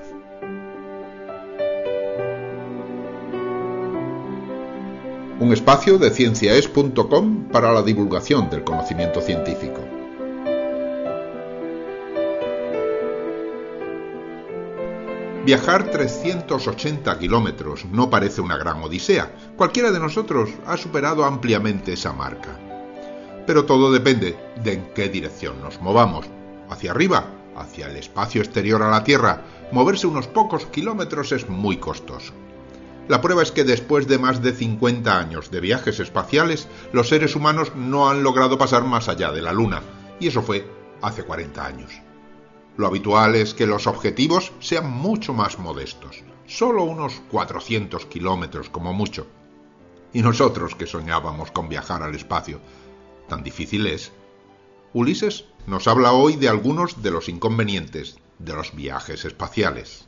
Un espacio de cienciaes.com para la divulgación del conocimiento científico. Viajar 380 kilómetros no parece una gran odisea. Cualquiera de nosotros ha superado ampliamente esa marca. Pero todo depende de en qué dirección nos movamos. Hacia arriba, hacia el espacio exterior a la Tierra, moverse unos pocos kilómetros es muy costoso. La prueba es que después de más de 50 años de viajes espaciales, los seres humanos no han logrado pasar más allá de la Luna, y eso fue hace 40 años. Lo habitual es que los objetivos sean mucho más modestos, solo unos 400 kilómetros como mucho. Y nosotros que soñábamos con viajar al espacio, ¿tan difícil es? Ulises nos habla hoy de algunos de los inconvenientes de los viajes espaciales.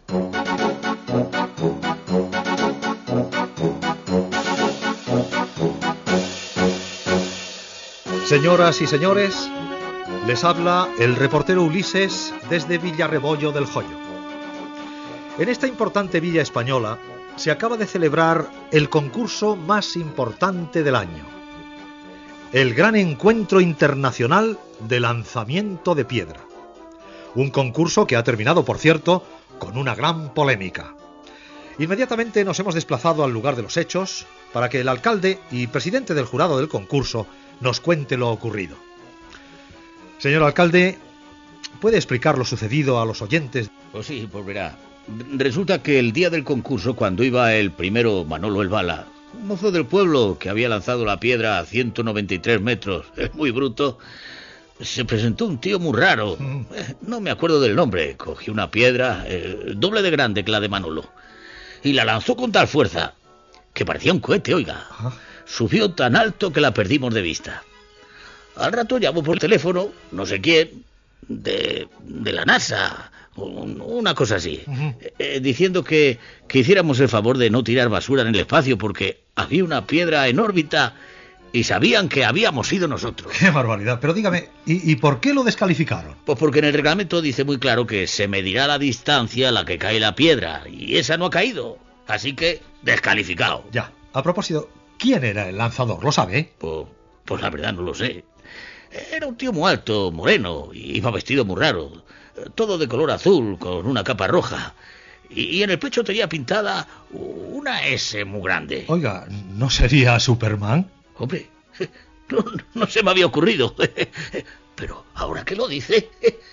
Señoras y señores, les habla el reportero Ulises desde Villarrebollo del Joyo. En esta importante villa española se acaba de celebrar el concurso más importante del año, el Gran Encuentro Internacional de Lanzamiento de Piedra. Un concurso que ha terminado, por cierto, con una gran polémica. Inmediatamente nos hemos desplazado al lugar de los hechos para que el alcalde y presidente del jurado del concurso nos cuente lo ocurrido. Señor alcalde, ¿puede explicar lo sucedido a los oyentes? Pues sí, pues verá. Resulta que el día del concurso, cuando iba el primero Manolo el Bala, un mozo del pueblo que había lanzado la piedra a 193 metros, es muy bruto, se presentó un tío muy raro. No me acuerdo del nombre. Cogió una piedra, doble de grande que la de Manolo, y la lanzó con tal fuerza que parecía un cohete, oiga. Subió tan alto que la perdimos de vista. Al rato llamó por teléfono, no sé quién, de la NASA, una cosa así, diciendo que hiciéramos el favor de no tirar basura en el espacio porque había una piedra en órbita y sabían que habíamos sido nosotros. ¡Qué barbaridad! Pero dígame, ¿y por qué lo descalificaron? Pues porque en el reglamento dice muy claro que se medirá la distancia a la que cae la piedra, y esa no ha caído, así que descalificado. Ya, a propósito, ¿quién era el lanzador? ¿Lo sabe? Pues la verdad no lo sé. Era un tío muy alto, moreno, y iba vestido muy raro, todo de color azul, con una capa roja, y en el pecho tenía pintada una S muy grande. Oiga, ¿no sería Superman? Hombre, no se me había ocurrido, pero ahora que lo dice...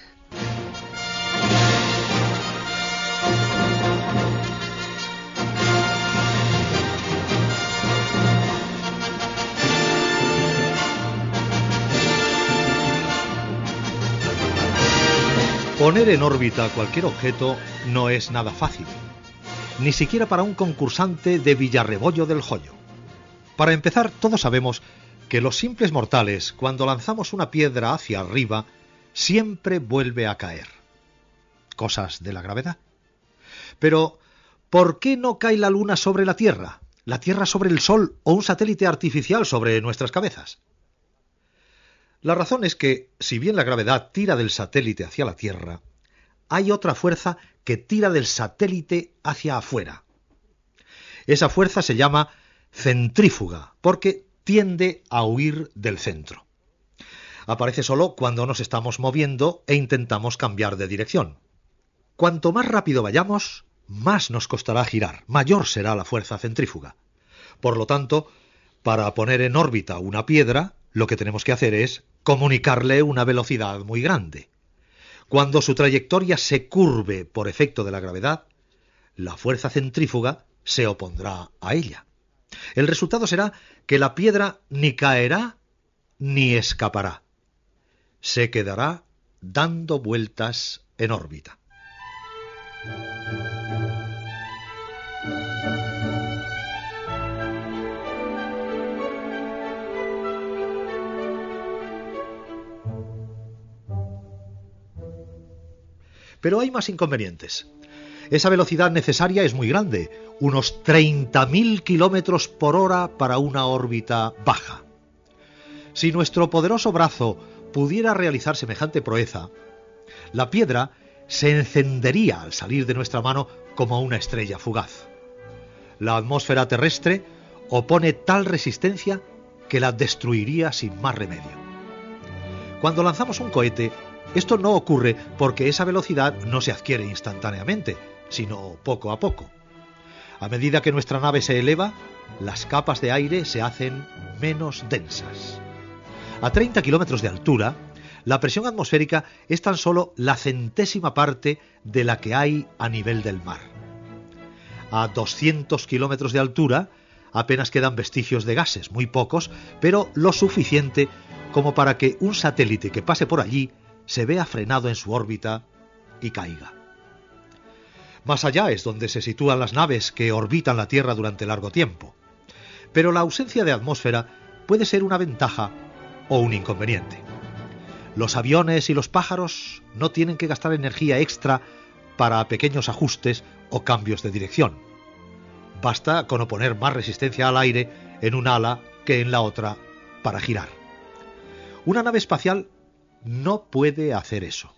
Poner en órbita cualquier objeto no es nada fácil, ni siquiera para un concursante de Villarrebollo del Joyo. Para empezar, todos sabemos que los simples mortales, cuando lanzamos una piedra hacia arriba, siempre vuelve a caer. Cosas de la gravedad. Pero, ¿por qué no cae la Luna sobre la Tierra sobre el Sol o un satélite artificial sobre nuestras cabezas? La razón es que, si bien la gravedad tira del satélite hacia la Tierra, hay otra fuerza que tira del satélite hacia afuera. Esa fuerza se llama centrífuga, porque tiende a huir del centro. Aparece solo cuando nos estamos moviendo e intentamos cambiar de dirección. Cuanto más rápido vayamos, más nos costará girar, mayor será la fuerza centrífuga. Por lo tanto, para poner en órbita una piedra, lo que tenemos que hacer es comunicarle una velocidad muy grande. Cuando su trayectoria se curve por efecto de la gravedad, la fuerza centrífuga se opondrá a ella. El resultado será que la piedra ni caerá ni escapará. Se quedará dando vueltas en órbita. Pero hay más inconvenientes. Esa velocidad necesaria es muy grande, unos 30.000 kilómetros por hora para una órbita baja. Si nuestro poderoso brazo pudiera realizar semejante proeza, la piedra se encendería al salir de nuestra mano como una estrella fugaz. La atmósfera terrestre opone tal resistencia que la destruiría sin más remedio. Cuando lanzamos un cohete, esto no ocurre porque esa velocidad no se adquiere instantáneamente, sino poco a poco. A medida que nuestra nave se eleva, las capas de aire se hacen menos densas. A 30 kilómetros de altura, la presión atmosférica es tan solo la centésima parte de la que hay a nivel del mar. A 200 kilómetros de altura, apenas quedan vestigios de gases, muy pocos, pero lo suficiente como para que un satélite que pase por allí se vea frenado en su órbita y caiga. Más allá es donde se sitúan las naves que orbitan la Tierra durante largo tiempo. Pero la ausencia de atmósfera puede ser una ventaja o un inconveniente. Los aviones y los pájaros no tienen que gastar energía extra para pequeños ajustes o cambios de dirección. Basta con oponer más resistencia al aire en un ala que en la otra para girar. Una nave espacial no puede hacer eso.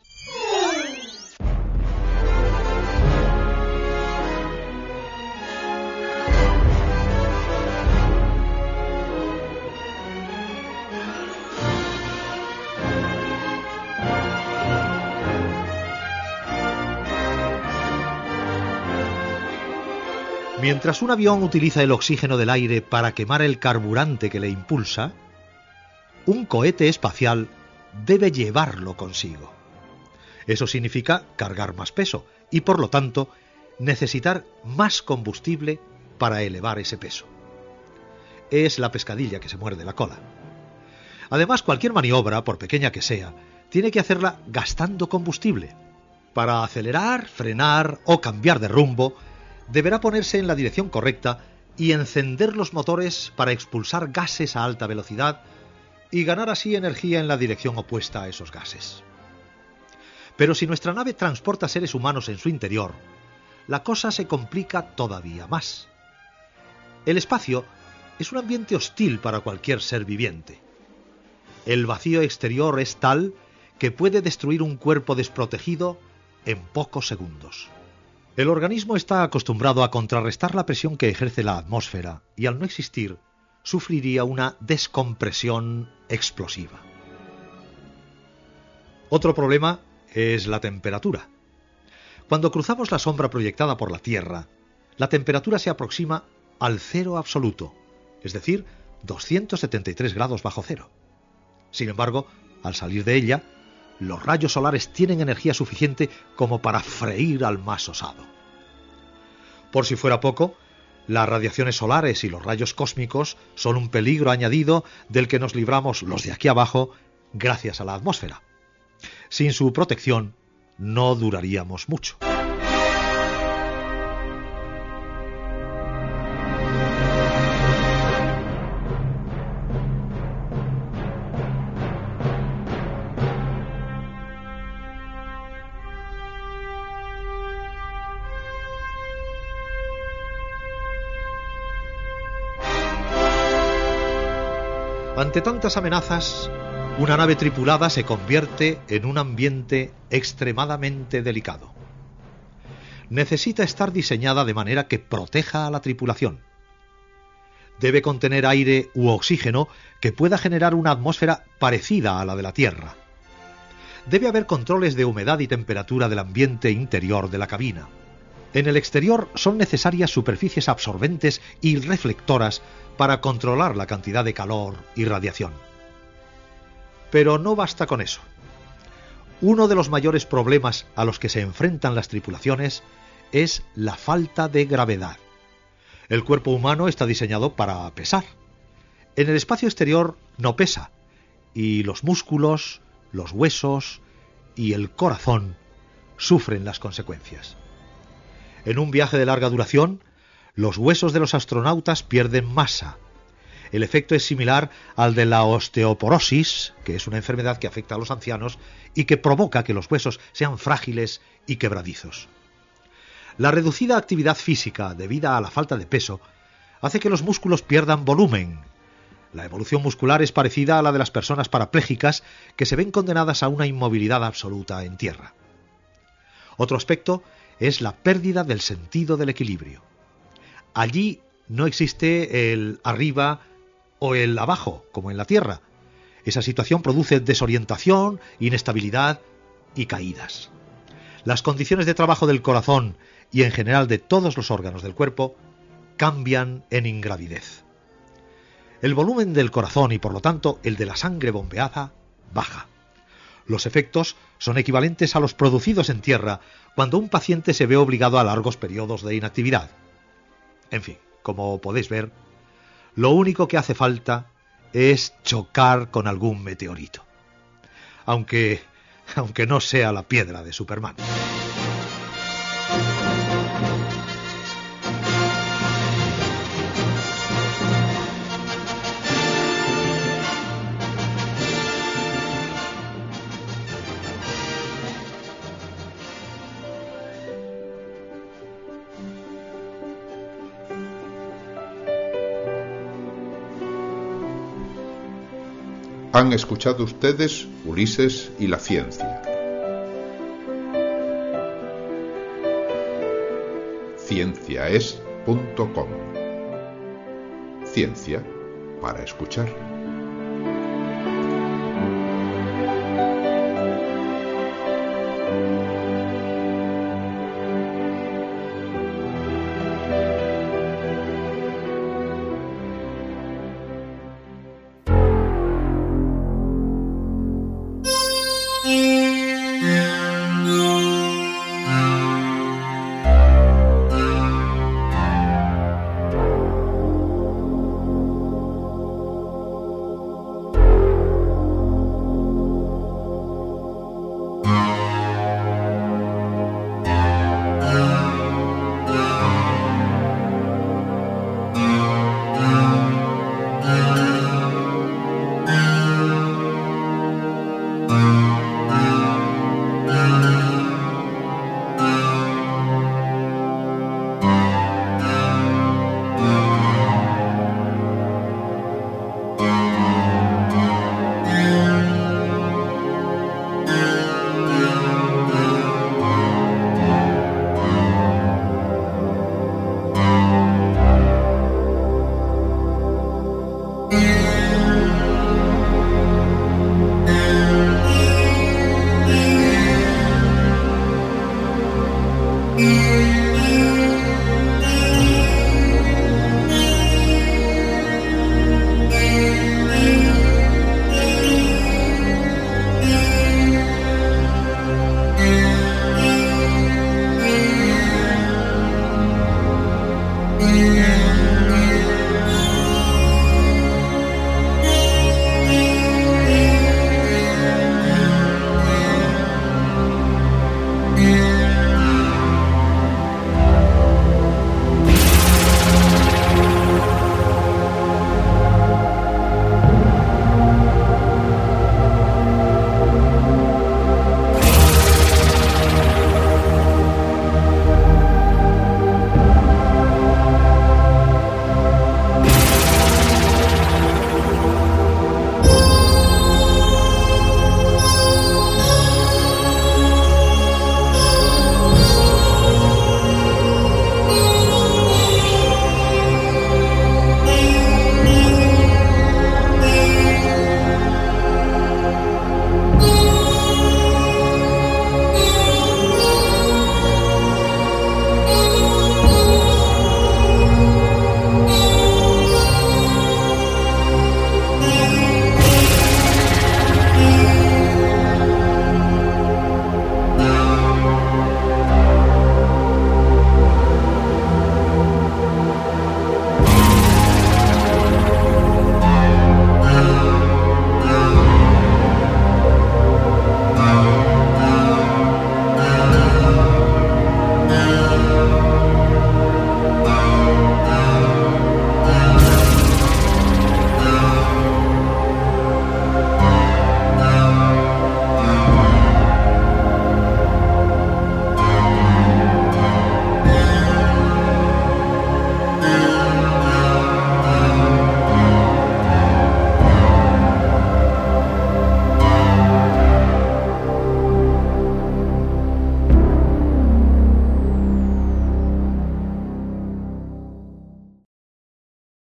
Mientras un avión utiliza el oxígeno del aire para quemar el carburante que le impulsa, un cohete espacial debe llevarlo consigo. Eso significa cargar más peso y, por lo tanto, necesitar más combustible para elevar ese peso. Es la pescadilla que se muerde la cola. Además, cualquier maniobra, por pequeña que sea, tiene que hacerla gastando combustible. Para acelerar, frenar o cambiar de rumbo, deberá ponerse en la dirección correcta y encender los motores para expulsar gases a alta velocidad y ganar así energía en la dirección opuesta a esos gases. Pero si nuestra nave transporta seres humanos en su interior, la cosa se complica todavía más. El espacio es un ambiente hostil para cualquier ser viviente. El vacío exterior es tal que puede destruir un cuerpo desprotegido en pocos segundos. El organismo está acostumbrado a contrarrestar la presión que ejerce la atmósfera y al no existir, sufriría una descompresión explosiva. Otro problema es la temperatura. Cuando cruzamos la sombra proyectada por la Tierra, la temperatura se aproxima al cero absoluto, es decir, 273 grados bajo cero. Sin embargo, al salir de ella, los rayos solares tienen energía suficiente como para freír al más osado. Por si fuera poco, las radiaciones solares y los rayos cósmicos son un peligro añadido del que nos libramos los de aquí abajo gracias a la atmósfera. Sin su protección, no duraríamos mucho. Ante tantas amenazas, una nave tripulada se convierte en un ambiente extremadamente delicado. Necesita estar diseñada de manera que proteja a la tripulación. Debe contener aire u oxígeno que pueda generar una atmósfera parecida a la de la Tierra. Debe haber controles de humedad y temperatura del ambiente interior de la cabina. En el exterior son necesarias superficies absorbentes y reflectoras para controlar la cantidad de calor y radiación. Pero no basta con eso. Uno de los mayores problemas a los que se enfrentan las tripulaciones es la falta de gravedad. El cuerpo humano está diseñado para pesar. En el espacio exterior no pesa, y los músculos, los huesos y el corazón sufren las consecuencias. En un viaje de larga duración, los huesos de los astronautas pierden masa. El efecto es similar al de la osteoporosis, que es una enfermedad que afecta a los ancianos y que provoca que los huesos sean frágiles y quebradizos. La reducida actividad física debida a la falta de peso hace que los músculos pierdan volumen. La evolución muscular es parecida a la de las personas parapléjicas que se ven condenadas a una inmovilidad absoluta en tierra. Otro aspecto es la pérdida del sentido del equilibrio. Allí no existe el arriba o el abajo, como en la Tierra. Esa situación produce desorientación, inestabilidad y caídas. Las condiciones de trabajo del corazón y en general de todos los órganos del cuerpo cambian en ingravidez. El volumen del corazón y por lo tanto el de la sangre bombeada baja. Los efectos son equivalentes a los producidos en tierra cuando un paciente se ve obligado a largos periodos de inactividad. En fin, como podéis ver, lo único que hace falta es chocar con algún meteorito. Aunque no sea la piedra de Superman. Han escuchado ustedes Ulises y la ciencia. Cienciaes.com. Ciencia para escuchar.